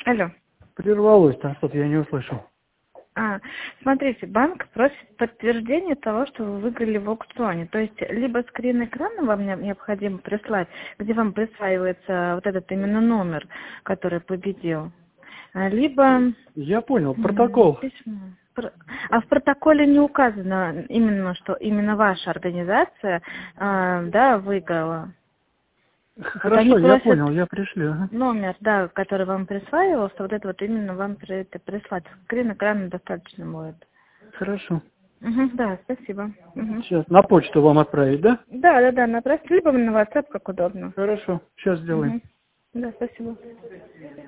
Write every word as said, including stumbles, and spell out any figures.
Алло. Прервалось там что-то, я не услышал. А, смотрите, банк просит подтверждение того, что вы выиграли в аукционе. То есть, либо скрин экрана вам не- необходимо прислать, где вам присваивается вот этот именно номер, который победил, а, либо Я понял, м, протокол. письмо. Про- А в протоколе не указано именно, что именно ваша организация, а, да, выиграла. Вот они Хорошо, я просят понял, я пришлю. Ага. номер, да, который вам присваивался, вот это вот именно вам при- это прислать. Скрин экрана достаточно будет. Хорошо. Мгм, да, спасибо. Мгм. Сейчас на почту вам отправить, да? Да, да, да, направьте, либо на WhatsApp, как удобно. Хорошо, сейчас сделаем. Мгм. Да, спасибо.